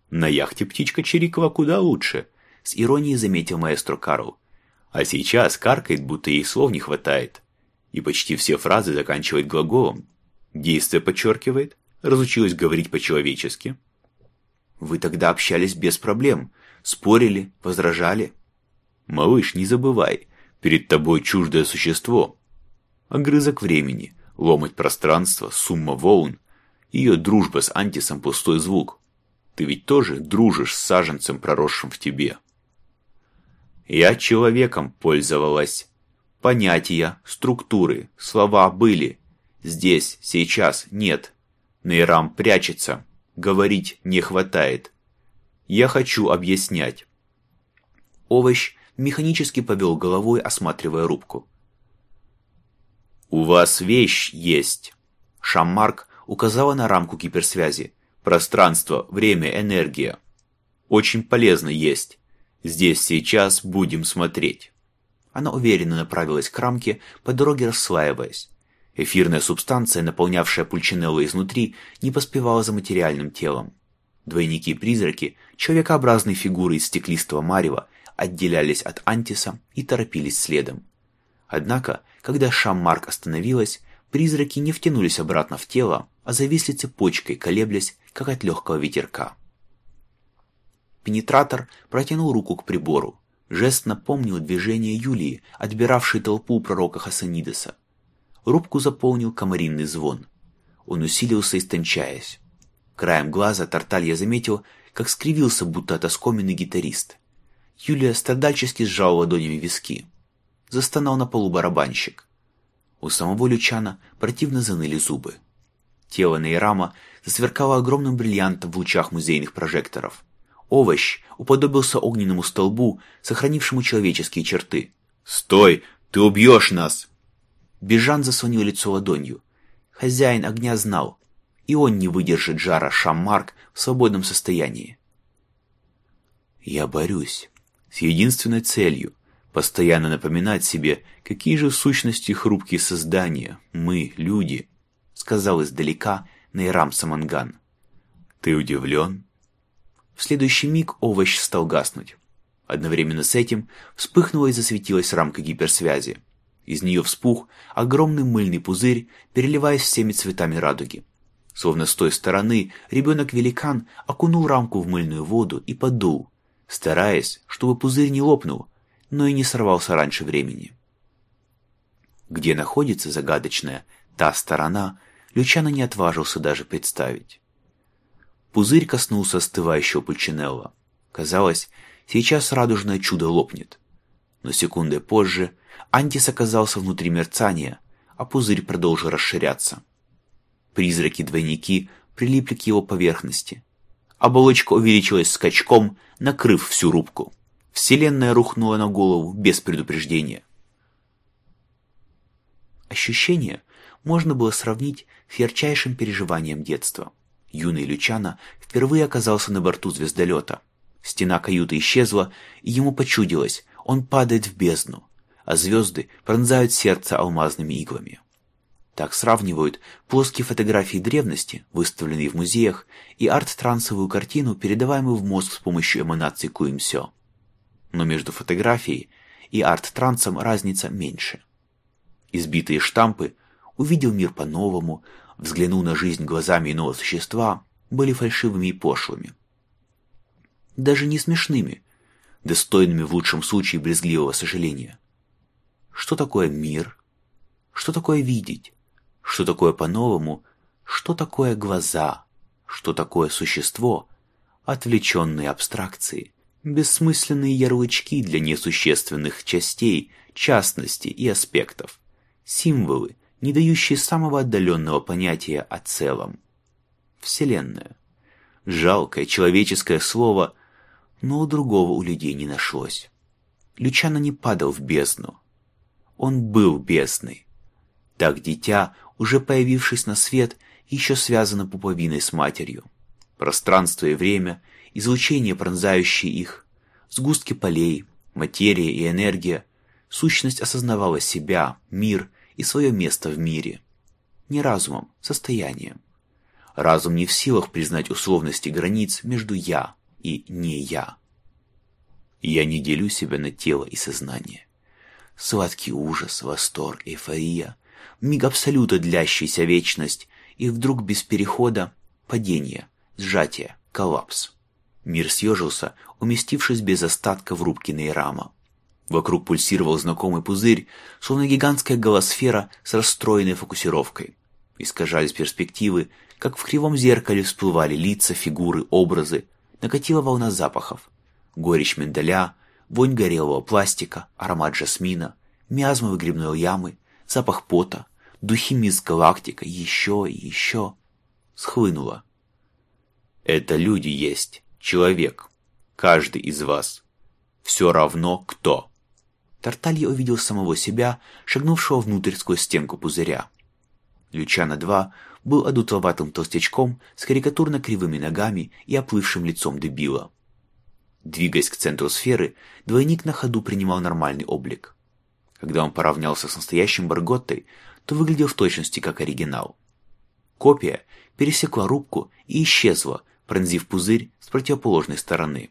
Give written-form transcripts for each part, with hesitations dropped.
На яхте птичка чирикала куда лучше, с иронией заметил маэстро Карл. А сейчас каркает, будто ей слов не хватает. И почти все фразы заканчивает глаголом. Действие подчеркивает, разучилась говорить по-человечески. Вы тогда общались без проблем, спорили, возражали. Малыш, не забывай, перед тобой чуждое существо. Огрызок времени, ломоть пространства, сумма волн. Ее дружба с Антисом пустой звук. Ты ведь тоже дружишь с саженцем, проросшим в тебе. Я человеком пользовалась. Понятия, структуры, слова были. Здесь, сейчас нет. Нейрам прячется. Говорить не хватает. Я хочу объяснять. Овощ механически повел головой, осматривая рубку. «У вас вещь есть». Шаммарк указала на рамку гиперсвязи. «Пространство, время, энергия. Очень полезно есть. Здесь сейчас будем смотреть». Она уверенно направилась к рамке, по дороге расслаиваясь. Эфирная субстанция, наполнявшая Пульчинелло изнутри, не поспевала за материальным телом. Двойники-призраки, человекообразные фигуры из стеклистого марева, отделялись от Антиса и торопились следом. Однако, когда Шаммарк остановилась, призраки не втянулись обратно в тело, а зависли цепочкой, колеблясь, как от легкого ветерка. Пенетратор протянул руку к прибору. Жест напомнил движение Юлии, отбиравшей толпу у пророка Хасанидеса. Рубку заполнил комаринный звон. Он усилился, истончаясь. Краем глаза Тарталья заметил, как скривился, будто от оскомины гитарист. Юлия страдальчески сжала ладонями виски. Застонал на полу барабанщик. У самого Лючана противно заныли зубы. Тело Нейрама засверкало огромным бриллиантом в лучах музейных прожекторов. Овощ уподобился огненному столбу, сохранившему человеческие черты. «Стой! Ты убьешь нас!» Бежан заслонил лицо ладонью. Хозяин огня знал, и он не выдержит жара Шаммарк в свободном состоянии. «Я борюсь с единственной целью — постоянно напоминать себе, какие же в сущности хрупкие создания, мы, люди», — сказал издалека Нейрам Саманган. «Ты удивлен?» В следующий миг овощ стал гаснуть. Одновременно с этим вспыхнула и засветилась рамка гиперсвязи. Из нее вспух огромный мыльный пузырь, переливаясь всеми цветами радуги. Словно с той стороны ребенок-великан окунул рамку в мыльную воду и подул, стараясь, чтобы пузырь не лопнул, но и не сорвался раньше времени. Где находится загадочная та сторона, Лючано не отважился даже представить. Пузырь коснулся остывающего Пульчинелло. Казалось, сейчас радужное чудо лопнет. Но секундой позже Антис оказался внутри мерцания, а пузырь продолжил расширяться. Призраки-двойники прилипли к его поверхности. Оболочка увеличилась скачком, накрыв всю рубку. Вселенная рухнула на голову без предупреждения. Ощущение можно было сравнить с ярчайшим переживанием детства. Юный Лючано впервые оказался на борту звездолета. Стена каюты исчезла, и ему почудилось, он падает в бездну, а звезды пронзают сердце алмазными иглами. Так сравнивают плоские фотографии древности, выставленные в музеях, и арт-трансовую картину, передаваемую в мозг с помощью эманаций Куимсё. Но между фотографией и арт-трансом разница меньше. Избитые штампы «увидел мир по-новому», взглянул на жизнь глазами иного существа, были фальшивыми и пошлыми. Даже не смешными, достойными в лучшем случае брезгливого сожаления. Что такое мир? Что такое видеть? Что такое по-новому? Что такое глаза? Что такое существо? Отвлеченные абстракции, бессмысленные ярлычки для несущественных частей, частностей и аспектов, символы, не дающие самого отдаленного понятия о целом. Вселенная. Жалкое человеческое слово, но у другого у людей не нашлось. Лючано не падал в бездну. Он был бездной. Так дитя, уже появившись на свет, еще связано пуповиной с матерью. Пространство и время, излучение, пронзающие их, сгустки полей, материя и энергия, сущность осознавала себя, мир и свое место в мире. Не разумом, состоянием. Разум не в силах признать условности границ между «я» и «не я». Я не делю себя на тело и сознание. Сладкий ужас, восторг, эйфория, миг абсолюта, длящийся вечность, и вдруг без перехода падение, сжатие, коллапс. Мир съежился, уместившись без остатка в рубке Нейрама. Вокруг пульсировал знакомый пузырь, словно гигантская голосфера с расстроенной фокусировкой. Искажались перспективы, как в кривом зеркале всплывали лица, фигуры, образы. Накатила волна запахов. Горечь миндаля, вонь горелого пластика, аромат жасмина, миазмы выгребной ямы, запах пота, духи мисс Галактика, еще и еще. Схлынуло. Это люди есть, человек, каждый из вас. Все равно кто. Тарталья увидел самого себя, шагнувшего внутрь сквозь стенку пузыря. Лючано-2 был одутловатым толстячком с карикатурно кривыми ногами и оплывшим лицом дебила. Двигаясь к центру сферы, двойник на ходу принимал нормальный облик. Когда он поравнялся с настоящим Барготтой, то выглядел в точности как оригинал. Копия пересекла рубку и исчезла, пронзив пузырь с противоположной стороны.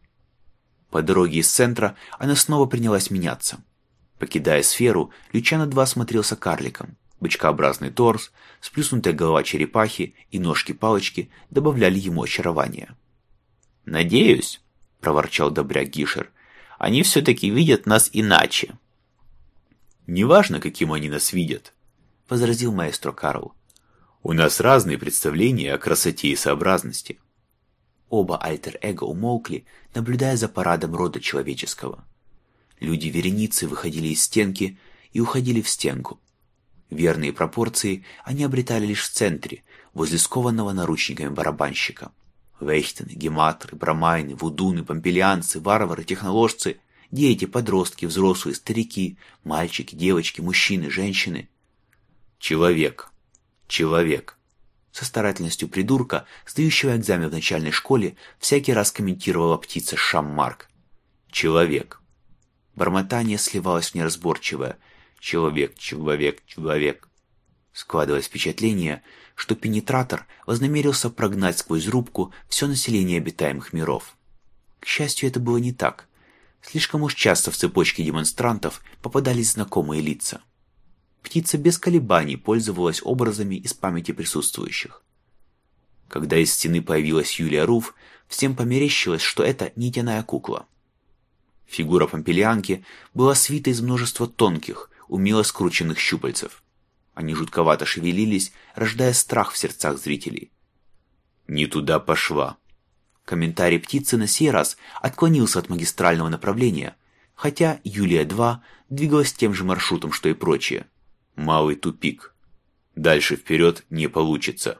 По дороге из центра она снова принялась меняться. Покидая сферу, Лючано-2 смотрелся карликом. Бычкообразный торс, сплюснутая голова черепахи и ножки-палочки добавляли ему очарования. «Надеюсь», — проворчал добряк Гишер, — «они все-таки видят нас иначе». «Неважно, каким они нас видят», — возразил маэстро Карл. «У нас разные представления о красоте и сообразности». Оба альтер-эго умолкли, наблюдая за парадом рода человеческого. Люди вереницы выходили из стенки и уходили в стенку. Верные пропорции они обретали лишь в центре, возле скованного наручниками барабанщика. Вейхтены, гематры, брамайны, вудуны, помпелианцы, варвары, техноложцы, дети, подростки, взрослые, старики, мальчики, девочки, мужчины, женщины. Человек. Человек. Со старательностью придурка, сдающего экзамен в начальной школе, всякий раз комментировала птица Шаммарк. Человек. Бормотание сливалось в неразборчивое «человек, человек, человек». Складывалось впечатление, что пенетратор вознамерился прогнать сквозь рубку все население обитаемых миров. К счастью, это было не так. Слишком уж часто в цепочке демонстрантов попадались знакомые лица. Птица без колебаний пользовалась образами из памяти присутствующих. Когда из стены появилась Юлия Руф, всем померещилось, что это нитяная кукла. Фигура помпелианки была свита из множества тонких, умело скрученных щупальцев. Они жутковато шевелились, рождая страх в сердцах зрителей. «Не туда пошла». Комментарий птицы на сей раз отклонился от магистрального направления, хотя Юлия-2 двигалась тем же маршрутом, что и прочие. Малый тупик. Дальше вперед не получится.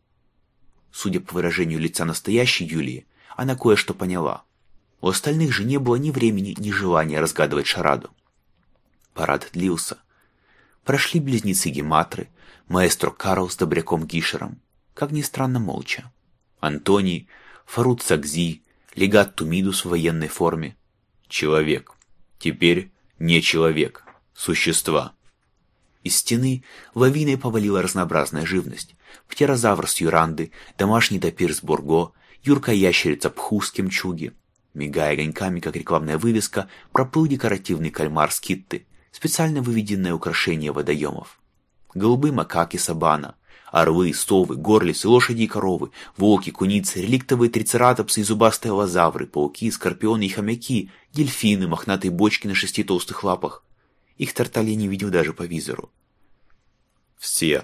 Судя по выражению лица настоящей Юлии, она кое-что поняла. У остальных же не было ни времени, ни желания разгадывать шараду. Парад длился. Прошли близнецы Гематры, маэстро Карл с добряком Гишером, как ни странно, молча. Антоний, Фарут Сагзи, легат Тумидус в военной форме. Человек. Теперь не человек. Существа. Из стены лавиной повалила разнообразная живность. Птерозавр с Юранды, домашний тапир с Бурго, юркая ящерица Пху с Кемчуги. Мигая огоньками, как рекламная вывеска, проплыл декоративный кальмар с Китты, специально выведенное украшение водоемов. Голубые макаки Сабана, орлы, совы, горлицы, лошади и коровы, волки, куницы, реликтовые трицератопсы и зубастые лозавры, пауки, скорпионы и хомяки, дельфины, мохнатые бочки на 6 толстых лапах. Их Тарталья не видел даже по визору. «Все».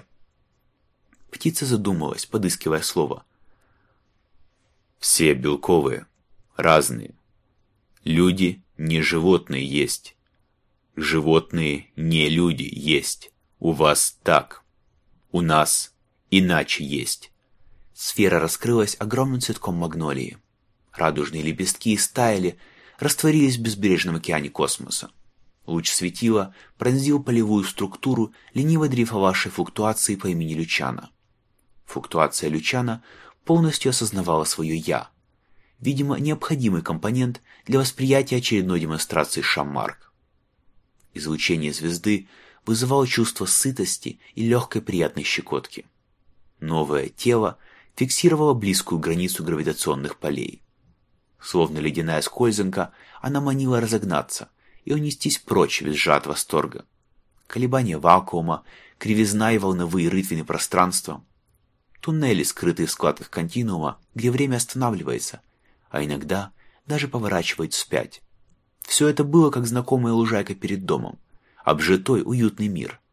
Птица задумалась, подыскивая слово. «Все белковые, разные. Люди не животные есть. Животные не люди есть. У вас так. У нас иначе есть». Сфера раскрылась огромным цветком магнолии. Радужные лепестки стаяли, растворились в безбрежном океане космоса. Луч светила пронзил полевую структуру лениво дрейфовавшей флуктуации по имени Лючано. Флуктуация Лючано полностью осознавала свое «я», видимо, необходимый компонент для восприятия очередной демонстрации Шаммарк. Излучение звезды вызывало чувство сытости и легкой приятной щекотки. Новое тело фиксировала близкую границу гравитационных полей. Словно ледяная скользанка, она манила разогнаться и унестись прочь, визжа от восторга. Колебания вакуума, кривизна и волновые рытвины пространства. Туннели, скрытые в складках континуума, где время останавливается, а иногда даже поворачивает вспять. Все это было, как знакомая лужайка перед домом, обжитой уютный мир,